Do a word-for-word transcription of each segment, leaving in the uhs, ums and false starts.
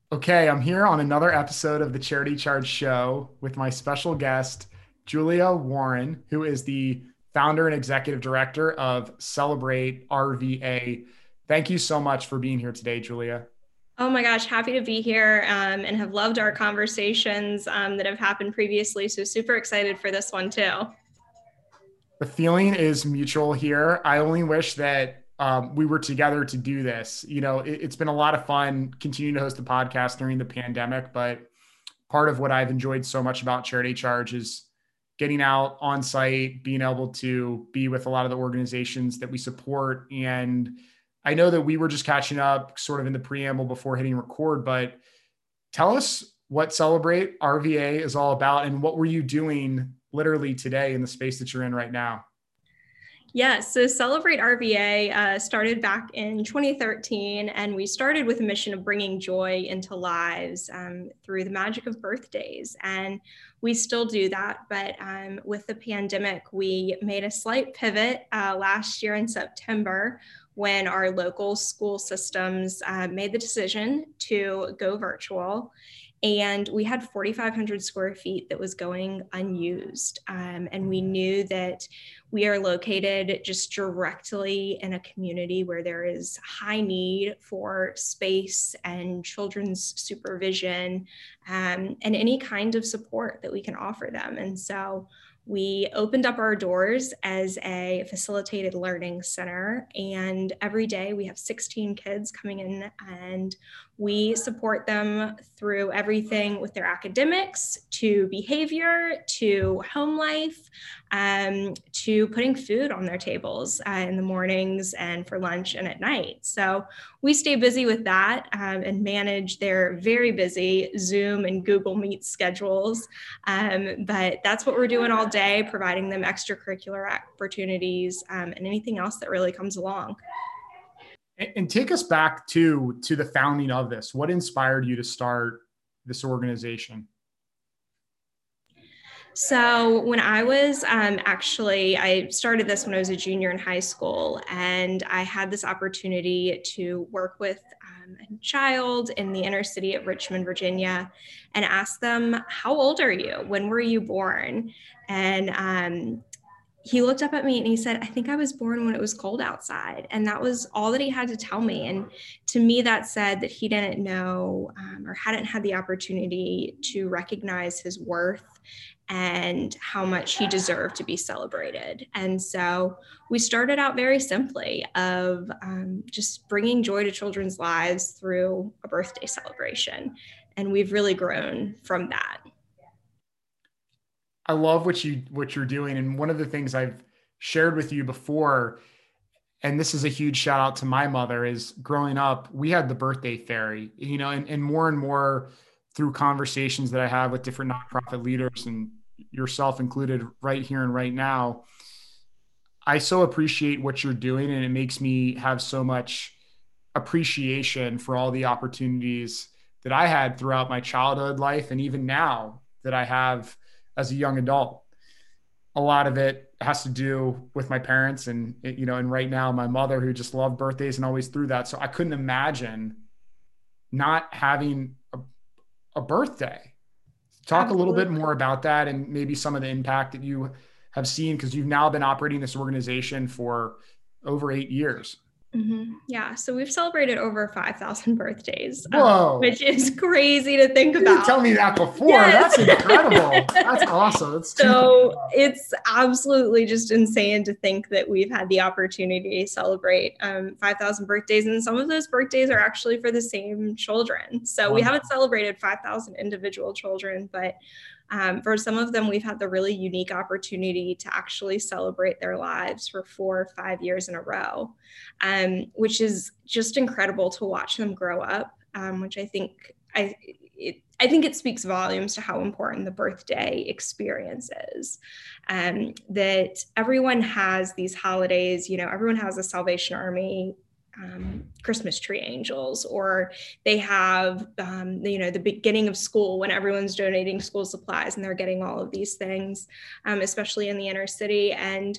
Okay, I'm here on another episode of the Charity Charge Show with my special guest, Julia Warren, who is the founder and executive director of Celebrate R V A. Thank you so much for being here today, Julia. Oh my gosh, happy to be here um, and have loved our conversations um, that have happened previously. So, super excited for this one too. The feeling is mutual here. I only wish that um, we were together to do this. You know, it, it's been a lot of fun continuing to host the podcast during the pandemic, but part of what I've enjoyed so much about Charity Charge is getting out on site, being able to be with a lot of the organizations that we support. And I know that we were just catching up sort of in the preamble before hitting record, but tell us what Celebrate R V A is all about and what were you doing literally today in the space that you're in right now? Yes, so Celebrate R V A uh, started back in twenty thirteen, and we started with a mission of bringing joy into lives um, through the magic of birthdays. And we still do that, but um, with the pandemic, we made a slight pivot uh, last year in September when our local school systems uh, made the decision to go virtual. And we had forty-five hundred square feet that was going unused. Um, and we knew that we are located just directly in a community where there is high need for space and children's supervision um, and any kind of support that we can offer them. And so we opened up our doors as a facilitated learning center, and every day we have sixteen kids coming in, and we support them through everything with their academics to behavior to home life um, to putting food on their tables uh, in the mornings and for lunch and at night. So we stay busy with that um, and manage their very busy Zoom and Google Meet schedules. Um, but that's what we're doing all day, providing them extracurricular opportunities um, and anything else that really comes along. And, and take us back to to the founding of this. What inspired you to start this organization? So when I was um, actually, I started this when I was a junior in high school, and I had this opportunity to work with um, a child in the inner city of Richmond, Virginia, and ask them, "How old are you? When were you born?" And um, he looked up at me and he said, "I think I was born when it was cold outside." And that was all that he had to tell me. And to me, that said that he didn't know um, or hadn't had the opportunity to recognize his worth and how much he deserved to be celebrated. And so we started out very simply of um, just bringing joy to children's lives through a birthday celebration. And we've really grown from that. I love what you what you're doing. And one of the things I've shared with you before, and this is a huge shout out to my mother, is growing up, we had the birthday fairy, you know, and, and more and more through conversations that I have with different nonprofit leaders and yourself included right here and right now. I so appreciate what you're doing, and it makes me have so much appreciation for all the opportunities that I had throughout my childhood life and even now that I have as a young adult. A lot of it has to do with my parents and, you know, and right now my mother, who just loved birthdays and always threw that. So I couldn't imagine not having a, a birthday. Talk a little bit Absolutely. more about that and maybe some of the impact that you have seen because you've now been operating this organization for over eight years. Mm-hmm. Yeah, so we've celebrated over five thousand birthdays, um, Whoa. which is crazy to think You didn't about. tell me that before. Yes. That's incredible. That's awesome. That's two thumbs So up. it's absolutely just insane to think that we've had the opportunity to celebrate um, five thousand birthdays. And some of those birthdays are actually for the same children. So we Wonderful. haven't celebrated five thousand individual children, but um, for some of them, we've had the really unique opportunity to actually celebrate their lives for four or five years in a row, um, which is just incredible to watch them grow up, um, which I think I, it, I think it speaks volumes to how important the birthday experience is. Um, that everyone has these holidays, you know, everyone has a Salvation Army um, Christmas tree angels, or they have, um, you know, the beginning of school when everyone's donating school supplies and they're getting all of these things, um, especially in the inner city. And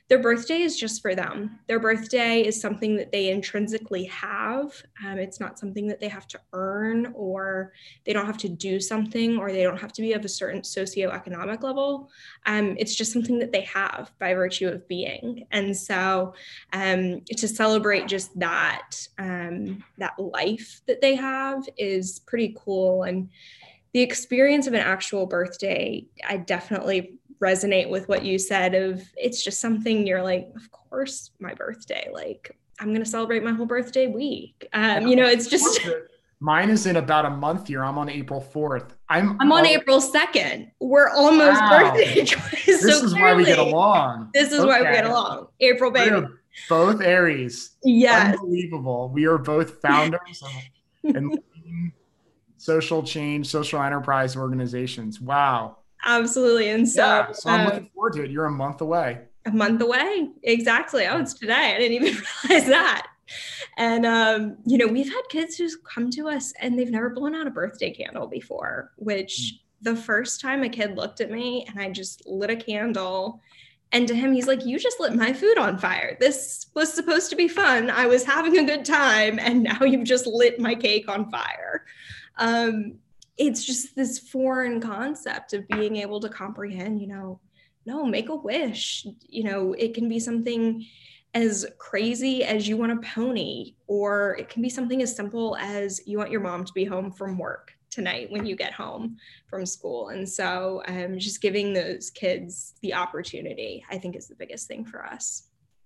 their birthday is just for them. Their birthday is something that they intrinsically have. Um, it's not something that they have to earn, or they don't have to do something, or they don't have to be of a certain socioeconomic level. Um, it's just something that they have by virtue of being. And so um, to celebrate just that, um, that life that they have is pretty cool. And the experience of an actual birthday, I definitely resonate with what you said of, it's just something you're like, of course, my birthday, like I'm going to celebrate my whole birthday week. Um, you know, it's just. Mine is in about a month here. I'm on April fourth. I'm I'm on oh, April second. We're almost wow. birthday twins. This so is clearly, why we get along. This is okay. why we get along. April baby. We're both Aries. Yes. Unbelievable. We are both founders and social change, social enterprise organizations. Wow. Absolutely. And so, yeah, so I'm um, looking forward to it. You're a month away. A month away. Exactly. Oh, it's today. I didn't even realize that. And, um, you know, we've had kids who's come to us and they've never blown out a birthday candle before, which mm. the first time a kid looked at me and I just lit a candle, and to him, he's like, you just lit my food on fire. This was supposed to be fun. I was having a good time. And now you've just lit my cake on fire. Um, it's just this foreign concept of being able to comprehend, you know, no, make a wish. You know, it can be something as crazy as you want a pony, or it can be something as simple as you want your mom to be home from work tonight when you get home from school. And so um, just giving those kids the opportunity, I think, is the biggest thing for us.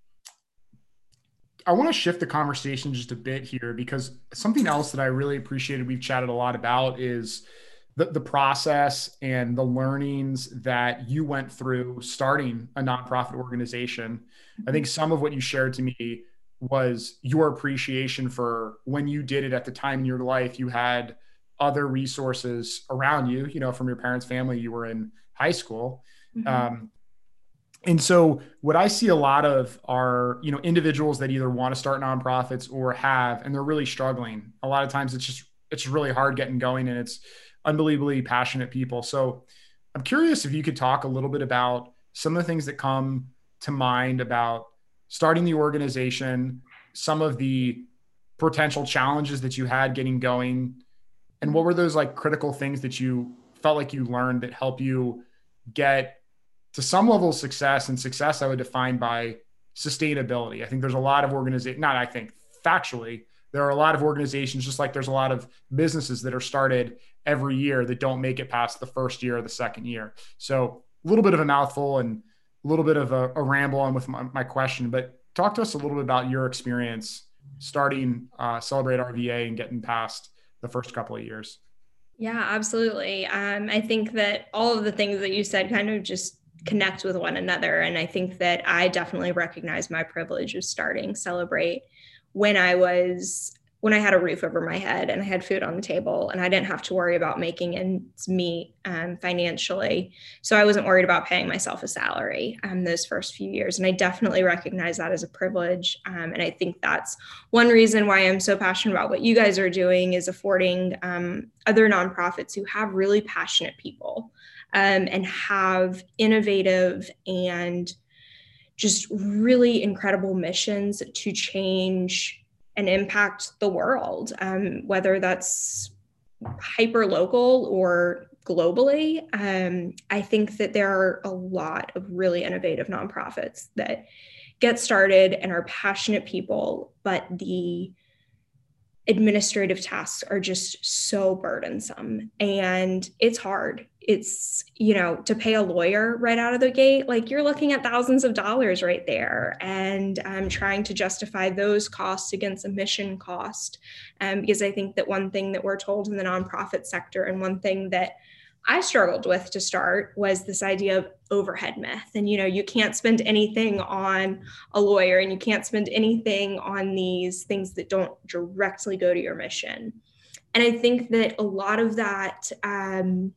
I want to shift the conversation just a bit here, because something else that I really appreciated, we've chatted a lot about, is the, the process and the learnings that you went through starting a nonprofit organization. I think some of what you shared to me was your appreciation for when you did it at the time in your life. You had other resources around you, you know, from your parents' family, you were in high school. Mm-hmm. Um, And so what I see a lot of are, you know, individuals that either want to start nonprofits or have, and they're really struggling. A lot of times it's just, it's really hard getting going, and it's unbelievably passionate people. So I'm curious if you could talk a little bit about some of the things that come to mind about starting the organization, some of the potential challenges that you had getting going, and what were those like critical things that you felt like you learned that help you get to some level of success. And success I would define by sustainability. I think there's a lot of organizations, not I think, factually, there are a lot of organizations, just like there's a lot of businesses that are started every year that don't make it past the first year or the second year. So a little bit of a mouthful and a little bit of a, a ramble on with my, my question, but talk to us a little bit about your experience starting uh, Celebrate R V A and getting past the first couple of years. Yeah, absolutely. Um, I think that all of the things that you said kind of just connect with one another. And I think that I definitely recognize my privilege of starting Celebrate when I was, when I had a roof over my head and I had food on the table and I didn't have to worry about making ends meet um, financially. So I wasn't worried about paying myself a salary um, those first few years. And I definitely recognize that as a privilege. Um, and I think that's one reason why I'm so passionate about what you guys are doing, is affording um, other nonprofits who have really passionate people Um, and have innovative and just really incredible missions to change and impact the world, um, whether that's hyper local or globally. Um, I think that there are a lot of really innovative nonprofits that get started and are passionate people, but the administrative tasks are just so burdensome and it's hard. It's, you know, to pay a lawyer right out of the gate, like you're looking at thousands of dollars right there, and I'm um, trying to justify those costs against a mission cost. Um, because I think that one thing that we're told in the nonprofit sector, and one thing that I struggled with to start, was this idea of overhead myth. And, you know, you can't spend anything on a lawyer and you can't spend anything on these things that don't directly go to your mission. And I think that a lot of that um,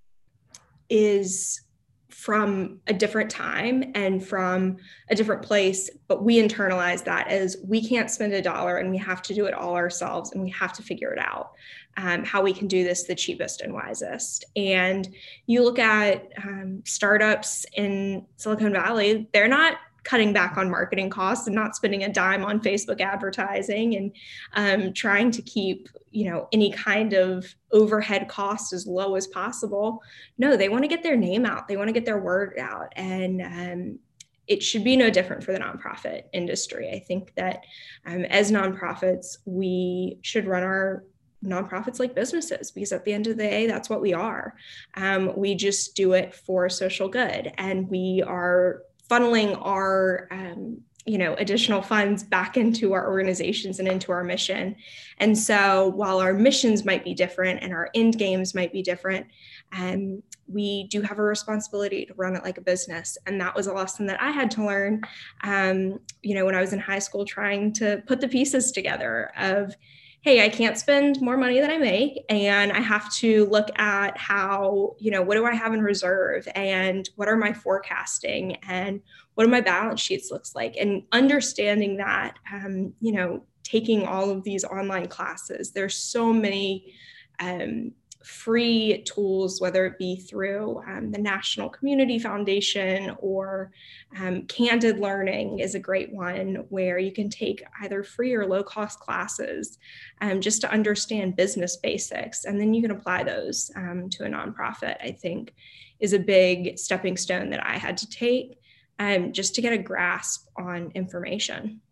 is from a different time and from a different place, but we internalize that as we can't spend a dollar and we have to do it all ourselves and we have to figure it out. Um, how we can do this the cheapest and wisest. And you look at um, startups in Silicon Valley, they're not cutting back on marketing costs and not spending a dime on Facebook advertising, and um, trying to keep, you know, any kind of overhead cost as low as possible. No, they want to get their name out. They want to get their word out. And um, it should be no different for the nonprofit industry. I think that um, as nonprofits, we should run our nonprofits like businesses, because at the end of the day, that's what we are. Um, we just do it for social good, and we are funneling our um, you know, additional funds back into our organizations and into our mission. And so while our missions might be different and our end games might be different, um, we do have a responsibility to run it like a business. And that was a lesson that I had to learn, um, you know, when I was in high school, trying to put the pieces together of, hey, I can't spend more money than I make, and I have to look at how, you know, what do I have in reserve, and what are my forecasting, and what do my balance sheets looks like, and understanding that, um, you know, taking all of these online classes, there's so many um, free tools, whether it be through um, the National Community Foundation or um, Candid Learning is a great one, where you can take either free or low cost classes um, just to understand business basics. And then you can apply those um, to a nonprofit, I think is a big stepping stone that I had to take um, just to get a grasp on information.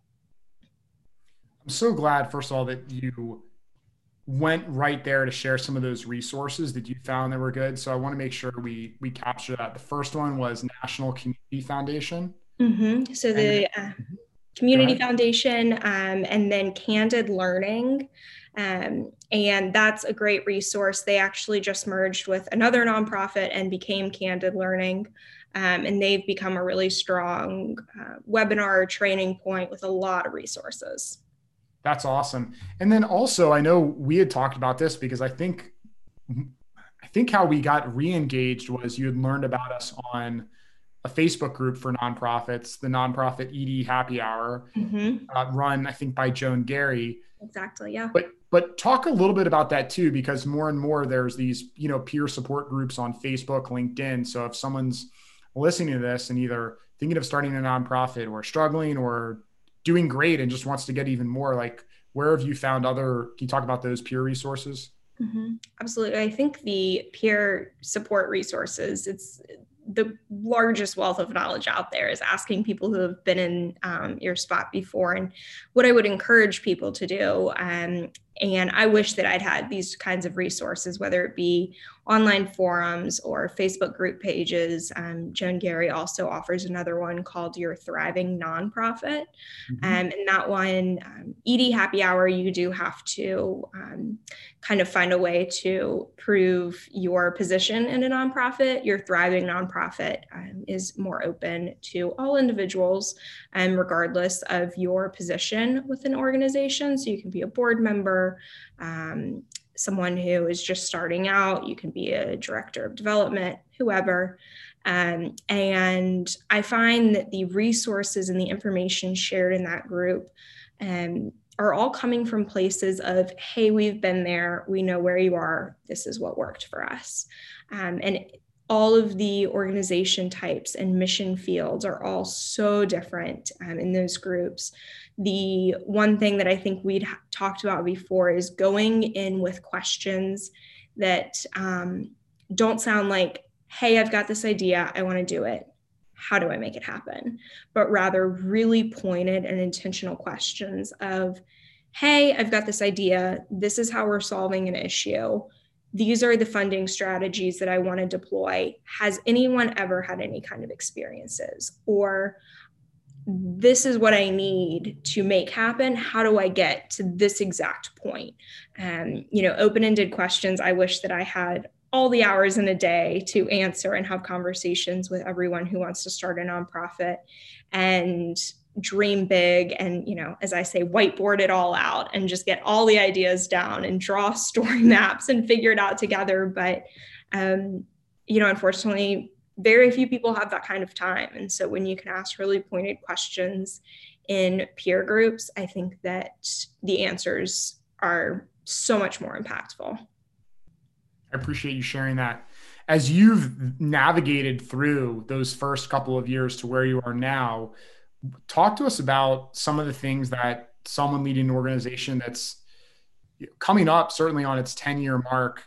I'm so glad, first of all, that you went right there to share some of those resources that you found that were good. So I want to make sure we we capture that. The first one was National Community Foundation. Mm-hmm. So the uh, Community Foundation, um, and then Candid Learning. Um, and that's a great resource. They actually just merged with another nonprofit and became Candid Learning. Um, and they've become a really strong uh, webinar training point with a lot of resources. That's awesome. And then also, I know we had talked about this because I think, I think how we got re-engaged was you had learned about us on a Facebook group for nonprofits, the nonprofit E D Happy Hour, mm-hmm. uh, run, I think, by Joan Gary. Exactly. Yeah. But, but talk a little bit about that too, because more and more there's these, you know, peer support groups on Facebook, LinkedIn. So if someone's listening to this and either thinking of starting a nonprofit or struggling or doing great and just wants to get even more, like, where have you found other, can you talk about those peer resources? Mm-hmm. Absolutely. I think the peer support resources, it's the largest wealth of knowledge out there, is asking people who have been in um, your spot before. And what I would encourage people to do, um, and I wish that I'd had these kinds of resources, whether it be online forums or Facebook group pages. Um, Joan Gary also offers another one called Your Thriving Nonprofit. Mm-hmm. Um, and that one, um, E D Happy Hour, you do have to um, kind of find a way to prove your position in a nonprofit. Your Thriving Nonprofit um, is more open to all individuals, um, regardless of your position with an organization. So you can be a board member, um, someone who is just starting out, you can be a director of development, whoever. Um, and I find that the resources and the information shared in that group um, are all coming from places of, hey, we've been there, we know where you are, this is what worked for us. Um, and all of the organization types and mission fields are all so different um, in those groups. The one thing that I think we'd ha- talked about before is going in with questions that um, don't sound like, hey, I've got this idea, I want to do it. How do I make it happen? But rather really pointed and intentional questions of, hey, I've got this idea. This is how we're solving an issue. These are the funding strategies that I want to deploy. Has anyone ever had any kind of experiences? Or this is what I need to make happen. How do I get to this exact point? Um, you know, open-ended questions. I wish that I had all the hours in a day to answer and have conversations with everyone who wants to start a nonprofit and dream big. And, you know, as I say, whiteboard it all out and just get all the ideas down and draw story maps and figure it out together. But, um, you know, unfortunately, very few people have that kind of time. And so when you can ask really pointed questions in peer groups, I think that the answers are so much more impactful. I appreciate you sharing that. As you've navigated through those first couple of years to where you are now, Talk to us about some of the things that someone leading an organization that's coming up, certainly on its ten year mark.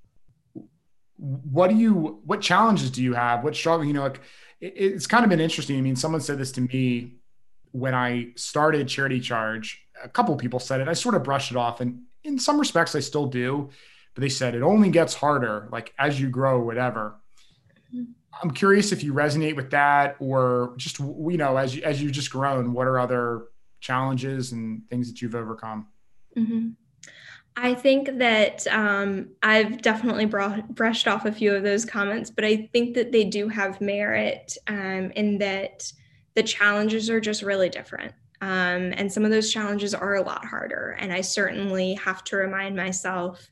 What do you, what challenges do you have? What struggle, you know, like, it, it's kind of been interesting. I mean, someone said this to me when I started Charity Charge. A couple of people said it. I sort of brushed it off, and in some respects, I still do. But they said it only gets harder, like as you grow, whatever. I'm curious if you resonate with that, or just, you know, as you as you've just grown, what are other challenges and things that you've overcome? Mm-hmm. I think that um, I've definitely brought, brushed off a few of those comments, but I think that they do have merit um, in that the challenges are just really different. Um, and some of those challenges are a lot harder. And I certainly have to remind myself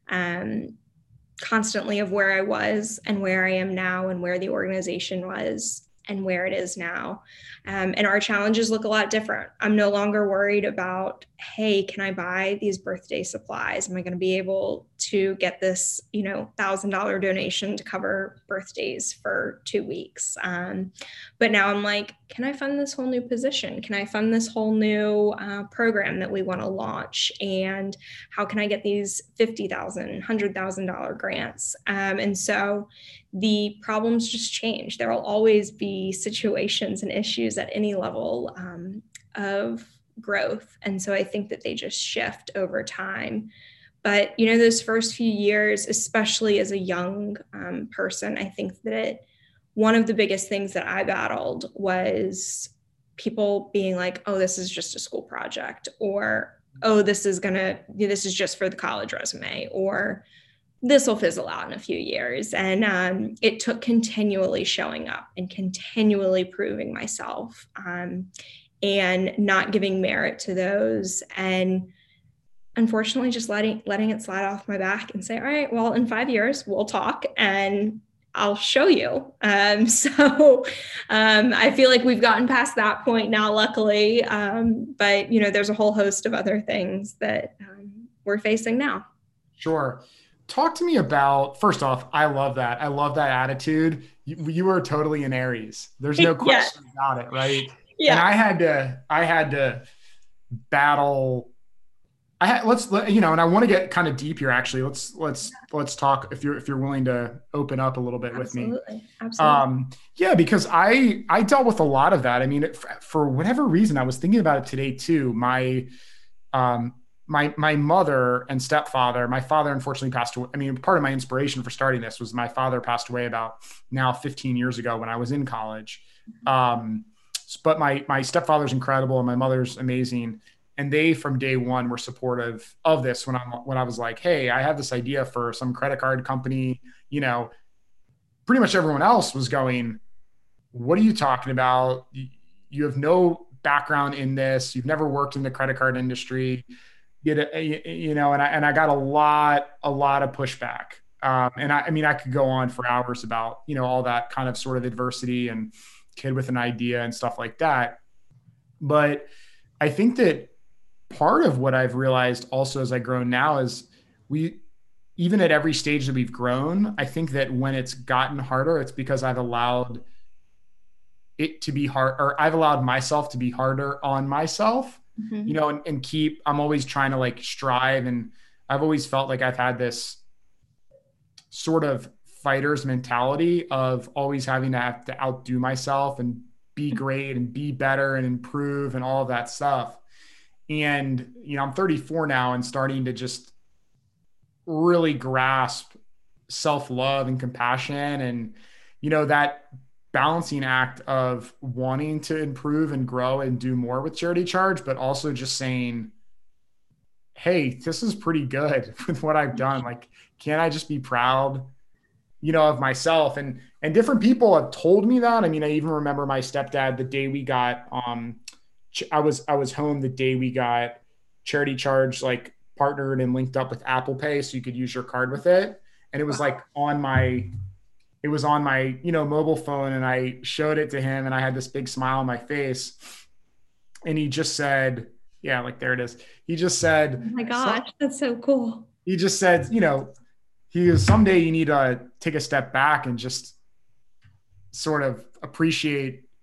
um, constantly of where I was and where I am now and where the organization was and where it is now. Um, and our challenges look a lot different. I'm no longer worried about, hey, can I buy these birthday supplies? Am I going to be able to get this, you know, one thousand dollars donation to cover birthdays for two weeks? Um, but now I'm like, can I fund this whole new position? Can I fund this whole new uh, program that we want to launch? And how can I get these fifty thousand dollars, one hundred thousand dollars grants? Um, and so the problems just change. There will always be situations and issues at any level um, of growth. And so I think that they just shift over time. But, you know, those first few years, especially as a young um, person, I think that one of the biggest things that I battled was people being like, oh, this is just a school project, or, oh, this is gonna, this is just for the college resume, or this will fizzle out in a few years. And um, it took continually showing up and continually proving myself um, and not giving merit to those. And unfortunately, just letting, letting it slide off my back and say, all right, well, in five years, we'll talk and I'll show you. Um, so um, I feel like we've gotten past that point now, luckily. Um, but, you know, there's a whole host of other things that um, we're facing now. Sure. Talk to me about, first off, I love that. I love that attitude. You, you are totally an Aries. There's no question Yes. about it, right? Yeah. And I had to, I had to battle. I had, let's, you know, and I want to get kind of deep here, actually. Let's, let's, let's talk if you're, if you're willing to open up a little bit Absolutely. with me. Absolutely. Um, yeah, because I, I dealt with a lot of that. I mean, for whatever reason, I was thinking about it today too. My, um, my my mother and stepfather, my father unfortunately passed away. I mean, part of my inspiration for starting this was my father passed away about now fifteen years ago when I was in college. Um, but my my stepfather's incredible and my mother's amazing. And they, from day one, were supportive of this when I'm when I was like, hey, I have this idea for some credit card company. You know, pretty much everyone else was going, what are you talking about? You have no background in this. You've never worked in the credit card industry. You know, and I, and I got a lot, a lot of pushback. Um, and I, I mean, I could go on for hours about, you know, all that kind of sort of adversity and kid with an idea and stuff like that. But I think that part of what I've realized also as I grow now is we, even at every stage that we've grown, I think that when it's gotten harder, it's because I've allowed it to be hard, or I've allowed myself to be harder on myself. Mm-hmm. You know, and, and keep, I'm always trying to like strive. And I've always felt like I've had this sort of fighter's mentality of always having to have to outdo myself and be great and be better and improve and all of that stuff. And, you know, I'm thirty-four now and starting to just really grasp self-love and compassion and, you know, that balancing act of wanting to improve and grow and do more with Charity Charge, but also just saying, hey, this is pretty good with what I've done. Like, can't I just be proud, you know, of myself? And, and different people have told me that. I mean, I even remember my stepdad, the day we got, um, I was, I was home the day we got Charity Charge, like partnered and linked up with Apple Pay so you could use your card with it. And it was like on my, it was on my, you know, mobile phone, and I showed it to him and I had this big smile on my face, and he just said, yeah, like there it is. He just said, oh my gosh, that's so cool. He just said, you know, he goes, someday you need to take a step back and just sort of appreciate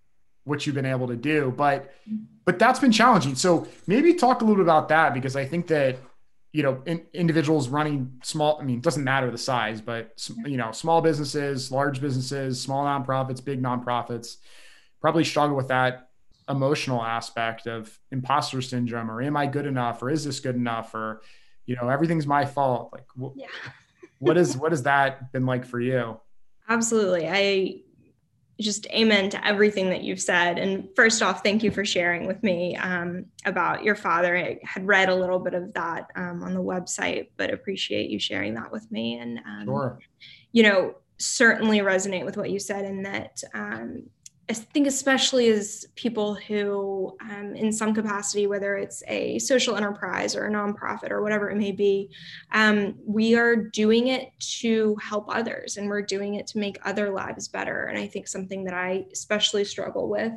what you've been able to do. But, but that's been challenging. So maybe talk a little bit about that, because I think that, you know, in, individuals running small, I mean, it doesn't matter the size, but, you know, small businesses, large businesses, small nonprofits, big nonprofits probably struggle with that emotional aspect of imposter syndrome, or am I good enough? Or is this good enough? Or, you know, everything's my fault. Like, wh- Yeah. what is, what has that been like for you? Absolutely. I just amen to everything that you've said. And first off, thank you for sharing with me um, about your father. I had read a little bit of that um, on the website, but appreciate you sharing that with me. And, um, Sure. you know, certainly resonate with what you said, in that um, I think especially as people who um, in some capacity, whether it's a social enterprise or a nonprofit or whatever it may be, um, we are doing it to help others, and we're doing it to make other lives better. And I think something that I especially struggle with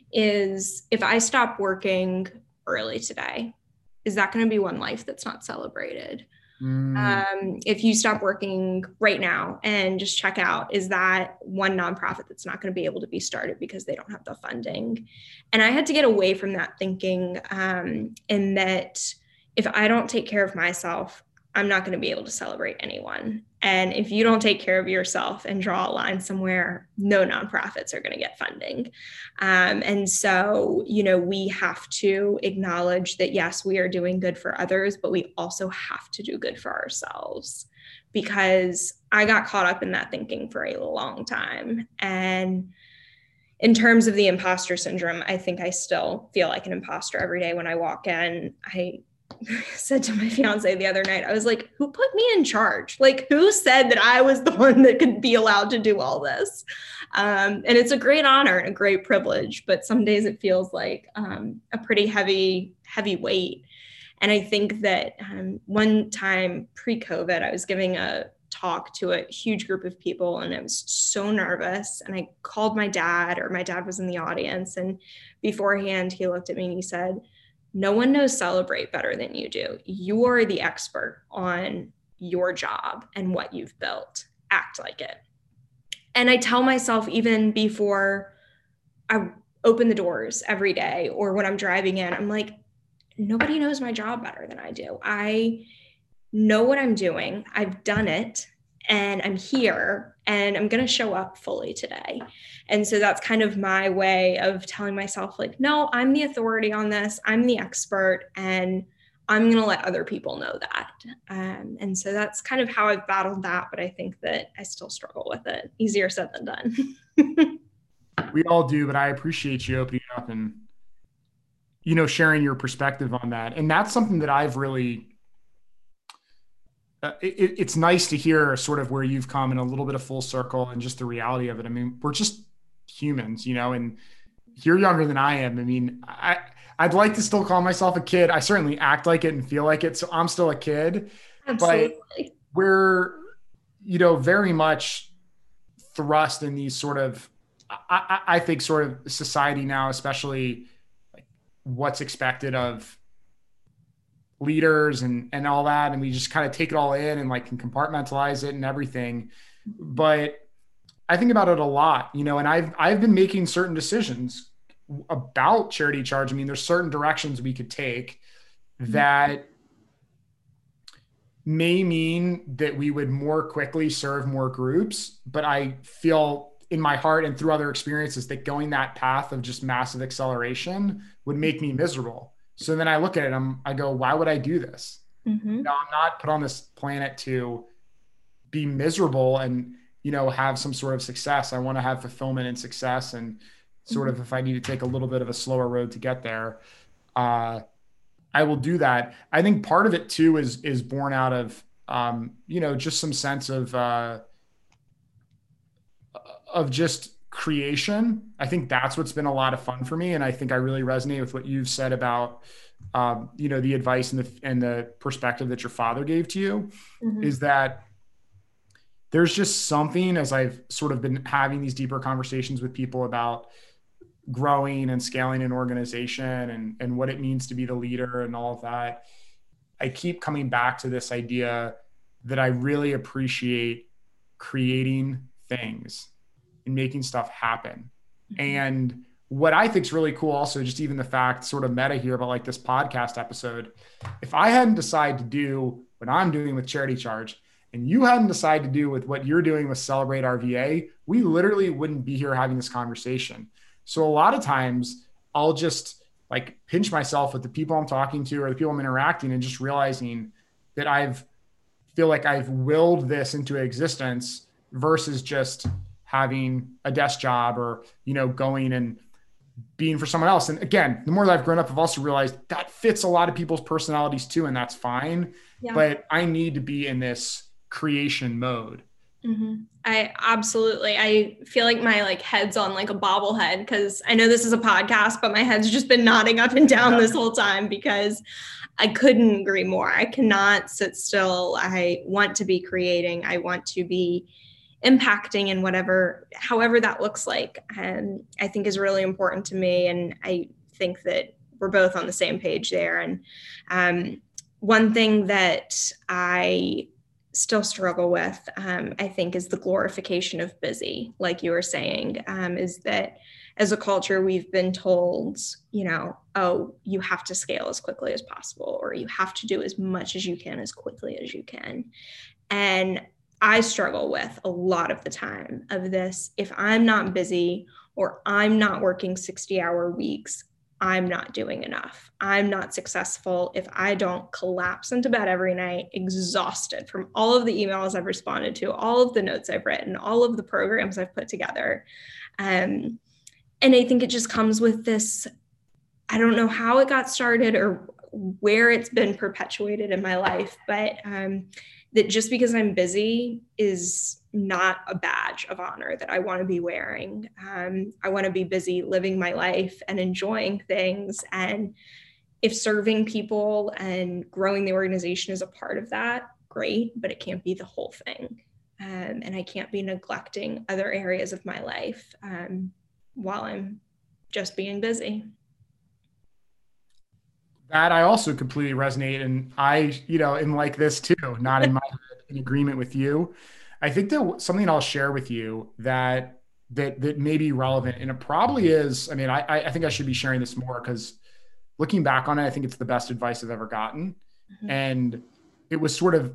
is, if I stop working early today, is that going to be one life that's not celebrated? Mm. Um, if you stop working right now and just check out, is that one nonprofit that's not going to be able to be started because they don't have the funding? And I had to get away from that thinking, um, in that if I don't take care of myself, I'm not going to be able to celebrate anyone. And if you don't take care of yourself and draw a line somewhere, no nonprofits are going to get funding. Um, and so, you know, we have to acknowledge that, yes, we are doing good for others, but we also have to do good for ourselves, because I got caught up in that thinking for a long time. And in terms of the imposter syndrome, I think I still feel like an imposter every day when I walk in. I said to my fiance the other night, I was like, who put me in charge? Like, who said that I was the one that could be allowed to do all this? Um, and it's a great honor and a great privilege, but some days it feels like um, a pretty heavy, heavy weight. And I think that um, one time pre-COVID, I was giving a talk to a huge group of people, and I was so nervous. And I called my dad, or my dad was in the audience. And beforehand, he looked at me and he said, no one knows Celebrate better than you do. You are the expert on your job and what you've built. Act like it. And I tell myself, even before I open the doors every day or when I'm driving in, I'm like, nobody knows my job better than I do. I know what I'm doing. I've done it, and I'm here, and I'm going to show up fully today. And so that's kind of my way of telling myself, like, no, I'm the authority on this. I'm the expert, and I'm going to let other people know that. Um, and so that's kind of how I've battled that. But I think that I still struggle with it. Easier said than done. We all do, but I appreciate you opening up and, you know, sharing your perspective on that. And that's something that I've really, uh, it, it's nice to hear sort of where you've come in a little bit of full circle and just the reality of it. I mean, we're just humans, you know, and you're younger than I am. I mean, I, I'd like to still call myself a kid. I certainly act like it and feel like it. So I'm still a kid, Absolutely. but we're, you know, very much thrust in these sort of, I, I think sort of society now, especially like what's expected of leaders and, and all that. And we just kind of take it all in and like can compartmentalize it and everything. But I think about it a lot, you know, and I've, I've been making certain decisions about Charity Charge. I mean, there's certain directions we could take that may mean that we would more quickly serve more groups, but I feel in my heart and through other experiences that going that path of just massive acceleration would make me miserable. So then I look at it, I'm, I go, why would I do this? Mm-hmm. You know, I'm not put on this planet to be miserable and, you know, have some sort of success. I want to have fulfillment and success. And sort of, if I need to take a little bit of a slower road to get there, uh, I will do that. I think part of it too is, is born out of, um, you know, just some sense of, uh, of just creation. I think that's what's been a lot of fun for me. And I think I really resonate with what you've said about, um, you know, the advice and the, and the perspective that your father gave to you. Mm-hmm. Is that there's just something, as I've sort of been having these deeper conversations with people about growing and scaling an organization and, and what it means to be the leader and all of that. I keep coming back to this idea that I really appreciate creating things and making stuff happen. Mm-hmm. And what I think is really cool also, just even the fact sort of meta here about like this podcast episode, if I hadn't decided to do what I'm doing with Charity Charge and you hadn't decided to do with what you're doing with Celebrate R V A, we literally wouldn't be here having this conversation. So a lot of times I'll just like pinch myself with the people I'm talking to or the people I'm interacting and just realizing that I've feel like I've willed this into existence versus just having a desk job or, you know, going and being for someone else. And again, the more that I've grown up, I've also realized that fits a lot of people's personalities too. And that's fine. Yeah. But I need to be in this creation mode. Mm-hmm. I absolutely, I feel like my like head's on like a bobblehead because I know this is a podcast, but my head's just been nodding up and down this whole time because I couldn't agree more. I cannot sit still. I want to be creating. I want to be impacting in whatever, however that looks like. And I think is really important to me. And I think that we're both on the same page there. And um, one thing that I still struggle with, um, I think, is the glorification of busy, like you were saying, um, is that as a culture, we've been told, you know, oh, you have to scale as quickly as possible, or you have to do as much as you can as quickly as you can. And I struggle with a lot of the time of this. If I'm not busy or I'm not working sixty hour weeks, I'm not doing enough. I'm not successful if I don't collapse into bed every night, exhausted from all of the emails I've responded to, all of the notes I've written, all of the programs I've put together. Um, and I think it just comes with this, I don't know how it got started or where it's been perpetuated in my life, but um, that just because I'm busy is not a badge of honor that I want to be wearing. Um, I want to be busy living my life and enjoying things. And if serving people and growing the organization is a part of that, great, but it can't be the whole thing. Um, and I can't be neglecting other areas of my life um, while I'm just being busy. That I also completely resonate. And I, you know, am like this too, not in my in agreement with you. I think that something I'll share with you that that that may be relevant, and it probably is. I mean, I I think I should be sharing this more because looking back on it, I think it's the best advice I've ever gotten. Mm-hmm. And it was sort of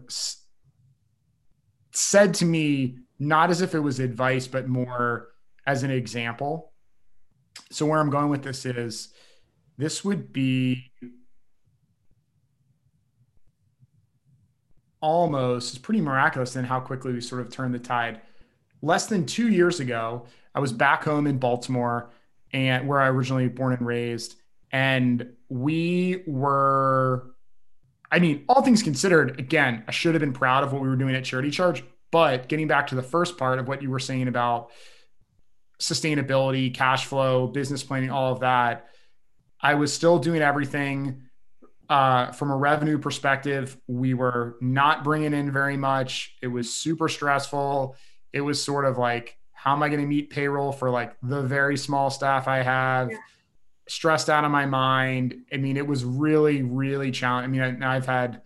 said to me, not as if it was advice, but more as an example. So where I'm going with this is, this would be almost, it's pretty miraculous in how quickly we sort of turned the tide. Less than two years ago, I was back home in Baltimore, and where I originally born and raised. And we were, I mean, all things considered, again, I should have been proud of what we were doing at Charity Charge, but getting back to the first part of what you were saying about sustainability, cash flow, business planning, all of that, I was still doing everything. Uh, from a revenue perspective, we were not bringing in very much. It was super stressful. It was sort of like, how am I going to meet payroll for like the very small staff I have? Yeah. Stressed out of my mind. I mean, it was really, really challenging. I mean, I, I've had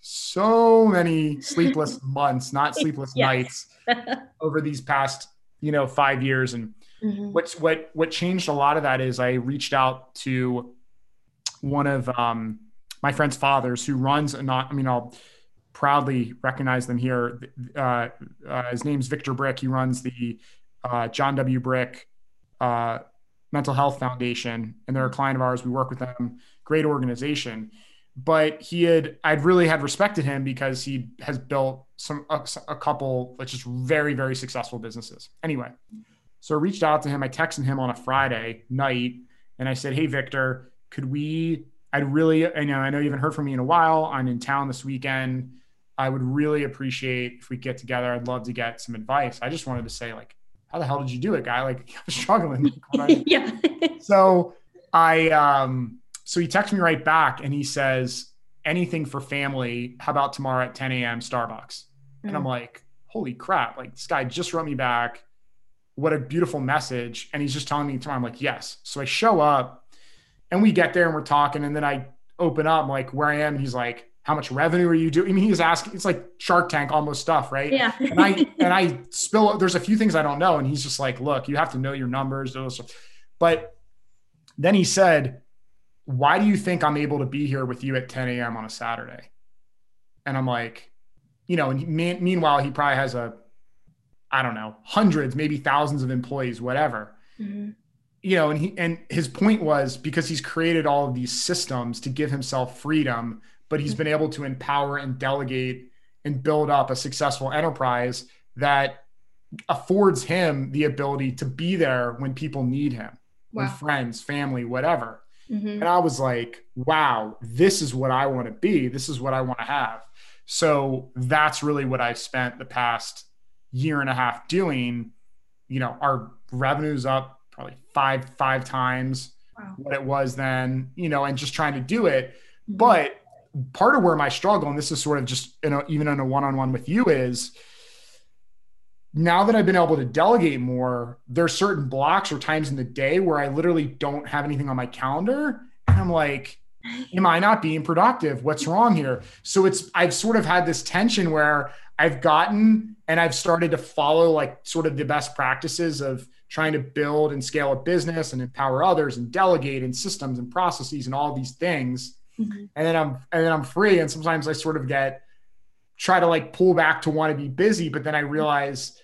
so many sleepless months, not sleepless nights over these past, you know, five years. And mm-hmm. what's, what, what changed a lot of that is I reached out to one of, um, my friend's fathers, who runs a not, I mean, I'll proudly recognize them here. Uh, uh, his name's Victor Brick. He runs the uh, John W. Brick uh, Mental Health Foundation, and they're a client of ours. We work with them. Great organization. But he had, I'd really had respected him because he has built some, a, a couple, like just very, very successful businesses. Anyway, so I reached out to him. I texted him on a Friday night and I said, hey, Victor, could we, I'd really, I know, I know you haven't heard from me in a while. I'm in town this weekend. I would really appreciate if we get together. I'd love to get some advice. I just wanted to say, like, how the hell did you do it, guy? Like, I'm struggling. Yeah. So I, um, so he texts me right back and he says, anything for family. How about tomorrow at ten a.m. Starbucks? Mm-hmm. And I'm like, holy crap. Like, this guy just wrote me back. What a beautiful message. And he's just telling me tomorrow. I'm like, yes. So I show up. And we get there and we're talking, and then I open up like where I am. And he's like, how much revenue are you doing? I mean, he's asking, it's like Shark Tank almost stuff, right? Yeah. and I, and I spill, there's a few things I don't know. And he's just like, look, you have to know your numbers. But Then he said, why do you think I'm able to be here with you at ten a.m. on a Saturday? And I'm like, you know, and he, meanwhile, he probably has a, I don't know, hundreds, maybe thousands of employees, whatever. Mm-hmm. You know, and he, and his point was because he's created all of these systems to give himself freedom, but he's mm-hmm. been able to empower and delegate and build up a successful enterprise that affords him the ability to be there when people need him, wow. when friends, family, whatever. Mm-hmm. And I was like, wow, this is what I want to be. This is what I want to have. So that's really what I've spent the past year and a half doing. You know, our revenue's up probably five, five times wow. what it was then, you know, and just trying to do it. Mm-hmm. But part of where my struggle, and this is sort of just, you know, even in a one-on-one with you, is now that I've been able to delegate more, there's certain blocks or times in the day where I literally don't have anything on my calendar. And I'm like, am I not being productive? What's wrong here? So it's, I've sort of had this tension where I've gotten, and I've started to follow like sort of the best practices of trying to build and scale a business and empower others and delegate and systems and processes and all these things. Mm-hmm. And then I'm, and then I'm free. And sometimes I sort of get, try to like pull back to want to be busy, but then I realize,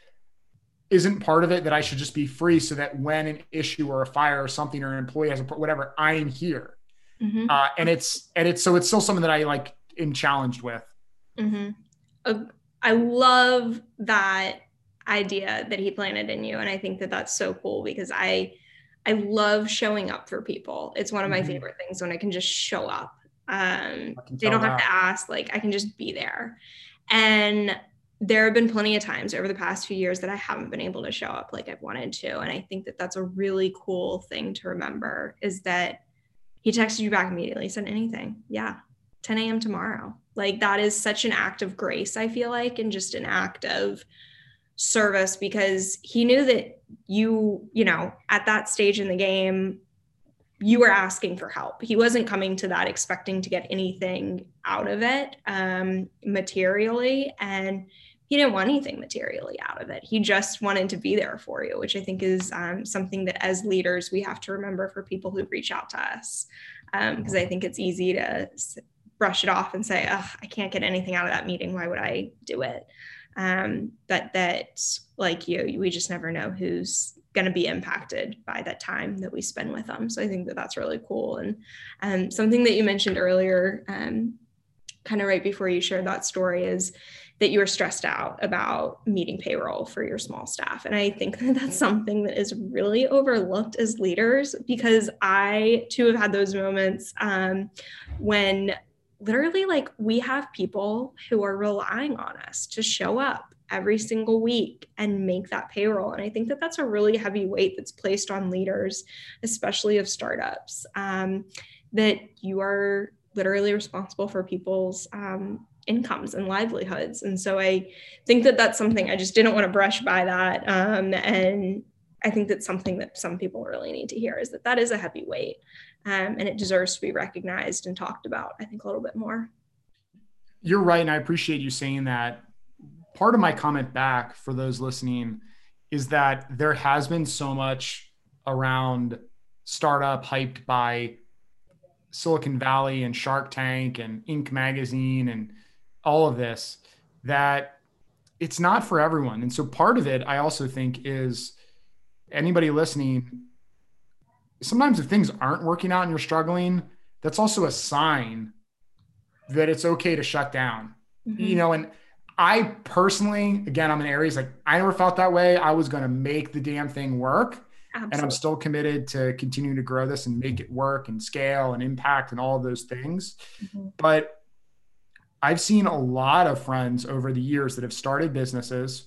isn't part of it that I should just be free so that when an issue or a fire or something or an employee has a, whatever, I am here. Mm-hmm. Uh, and it's, and it's, so it's still something that I like am challenged with. Mm-hmm. Uh, I love that idea that he planted in you. And I think that that's so cool because I, I love showing up for people. It's one of my mm-hmm. favorite things when I can just show up. Um, they don't that. have to ask, like I can just be there. And there have been plenty of times over the past few years that I haven't been able to show up like I've wanted to. And I think that that's a really cool thing to remember is that he texted you back immediately, said anything. Yeah. ten a.m. tomorrow. Like that is such an act of grace, I feel like, and just an act of service because he knew that you, you know, at that stage in the game, you were asking for help. He wasn't coming to that expecting to get anything out of it um, materially. And he didn't want anything materially out of it. He just wanted to be there for you, which I think is um, something that as leaders, we have to remember for people who reach out to us. Because um, I think it's easy to brush it off and say, oh, I can't get anything out of that meeting. Why would I do it? Um, but that like you, we just never know who's going to be impacted by that time that we spend with them. So I think that that's really cool. And um, something that you mentioned earlier, um, kind of right before you shared that story is that you were stressed out about meeting payroll for your small staff. And I think that that's something that is really overlooked as leaders because I too have had those moments um, when literally like we have people who are relying on us to show up every single week and make that payroll. And I think that that's a really heavy weight that's placed on leaders, especially of startups, um, that you are literally responsible for people's um, incomes and livelihoods. And so I think that that's something I just didn't want to brush by that. Um, and I think that's something that some people really need to hear is that that is a heavy weight um, and it deserves to be recognized and talked about, I think, a little bit more. You're right. And I appreciate you saying that. Part of my comment back for those listening is that there has been so much around startup hyped by Silicon Valley and Shark Tank and Inc magazine and all of this that it's not for everyone. And so part of it, I also think, is anybody listening, sometimes if things aren't working out and you're struggling, that's also a sign that it's okay to shut down, mm-hmm. you know, and I personally, again, I'm in areas like I never felt that way. I was going to make the damn thing work. Absolutely. And I'm still committed to continuing to grow this and make it work and scale and impact and all of those things. Mm-hmm. But I've seen a lot of friends over the years that have started businesses,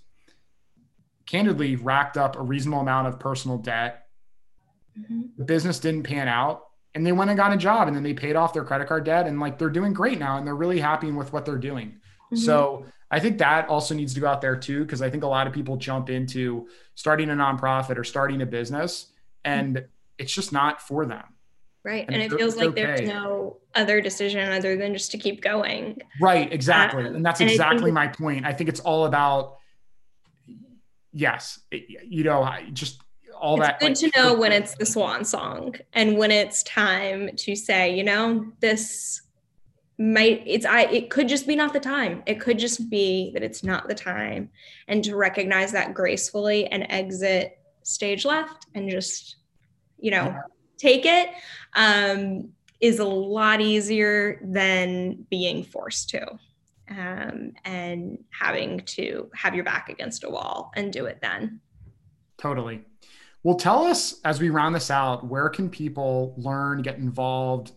candidly racked up a reasonable amount of personal debt. Mm-hmm. The business didn't pan out and they went and got a job and then they paid off their credit card debt and like they're doing great now and they're really happy with what they're doing. Mm-hmm. So I think that also needs to go out there too, because I think a lot of people jump into starting a nonprofit or starting a business and mm-hmm. it's just not for them. Right. And, and it feels like okay. there's no other decision other than just to keep going. Right. Exactly. Um, and that's and exactly my point. I think it's all about, yes, it, you know, just all it's that. good Like, to know when it's the swan song and when it's time to say, you know, this might, it's, I, it could just be not the time. It could just be that it's not the time, and to recognize that gracefully and exit stage left and just, you know, yeah. take it um, is a lot easier than being forced to. Um, and having to have your back against a wall and do it then. Totally. Well, tell us as we round this out, where can people learn, get involved,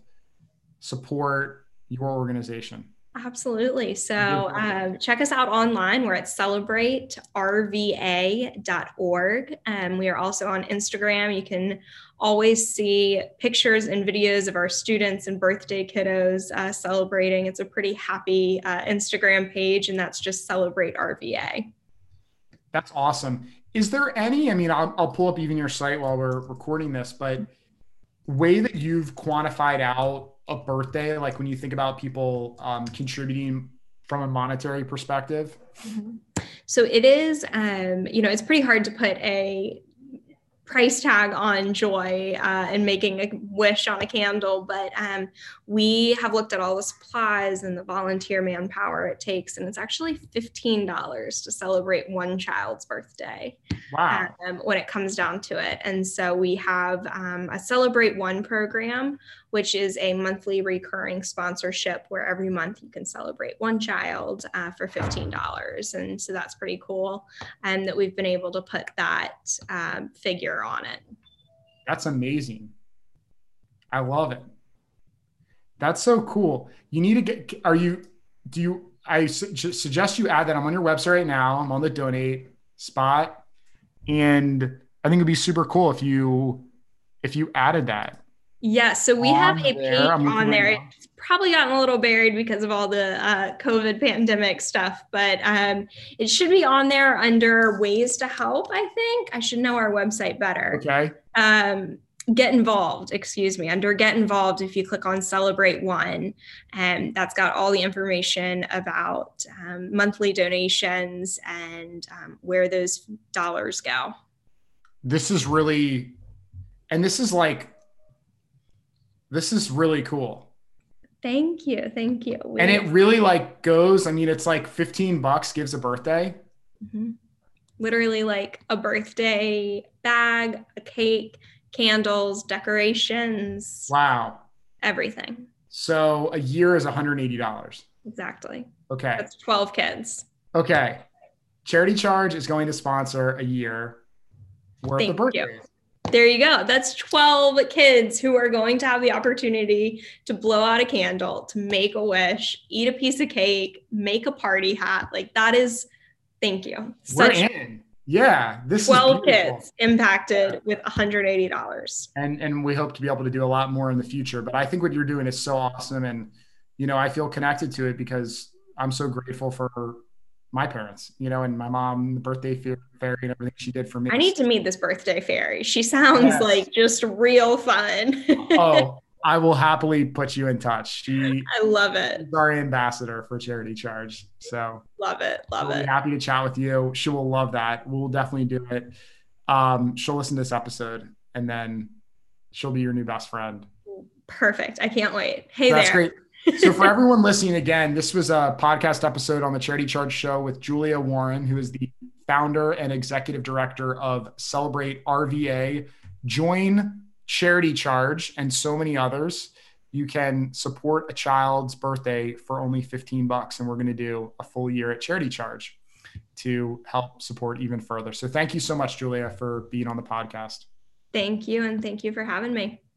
support your organization? Absolutely. So um, check us out online. We're at celebrate r v a dot org. Um, we are also on Instagram. You can always see pictures and videos of our students and birthday kiddos uh, celebrating. It's a pretty happy uh, Instagram page, and that's just Celebrate R V A. That's awesome. Is there any, I mean, I'll, I'll pull up even your site while we're recording this, but way that you've quantified out a birthday, like when you think about people um, contributing from a monetary perspective? Mm-hmm. So it is, um, you know, it's pretty hard to put a price tag on joy uh, and making a wish on a candle, but um, we have looked at all the supplies and the volunteer manpower it takes, and it's actually fifteen dollars to celebrate one child's birthday. Wow. Um, when it comes down to it. And so we have um, a Celebrate One program, which is a monthly recurring sponsorship where every month you can celebrate one child uh, for fifteen dollars. And so that's pretty cool. And that we've been able to put that um, figure on it. That's amazing. I love it. That's so cool. You need to get, are you, do you, I su- suggest you add that. I'm on your website right now. I'm on the donate spot. And I think it'd be super cool if you, if you added that. Yeah, so we have a page on there. It's probably gotten a little buried because of all the uh, COVID pandemic stuff, but um, it should be on there under ways to help, I think. I should know our website better. Okay. Um, get involved, excuse me, under get involved, if you click on Celebrate One, and that's got all the information about um, monthly donations and um, where those dollars go. This is really, and this is like, this is really cool. Thank you. Thank you. We, and it really like goes, I mean, it's like fifteen bucks gives a birthday. Mm-hmm. Literally like a birthday bag, a cake, candles, decorations. Wow. Everything. So a year is one hundred eighty dollars. Exactly. Okay. That's twelve kids. Okay. Charity Charge is going to sponsor a year worth Thank of birthdays. You. There you go. That's twelve kids who are going to have the opportunity to blow out a candle, to make a wish, eat a piece of cake, make a party hat. Like that is, thank you. Such We're in. Yeah. This twelve is kids impacted yeah. with one hundred eighty dollars. And, and we hope to be able to do a lot more in the future. But I think what you're doing is so awesome. And, you know, I feel connected to it because I'm so grateful for my parents, you know, and my mom, the birthday fairy and everything she did for me. I need to meet this birthday fairy. She sounds yes. like just real fun. Oh, I will happily put you in touch. She, I love it. She's our ambassador for Charity Charge. So love it. Love we'll it. Be happy to chat with you. She will love that. We'll definitely do it. Um, she'll listen to this episode and then she'll be your new best friend. Perfect. I can't wait. Hey, That's there. Great. So for everyone listening, again, this was a podcast episode on the Charity Charge Show with Julia Warren, who is the founder and executive director of Celebrate R V A. Join Charity Charge and so many others. You can support a child's birthday for only fifteen bucks. And we're going to do a full year at Charity Charge to help support even further. So thank you so much, Julia, for being on the podcast. Thank you. And thank you for having me.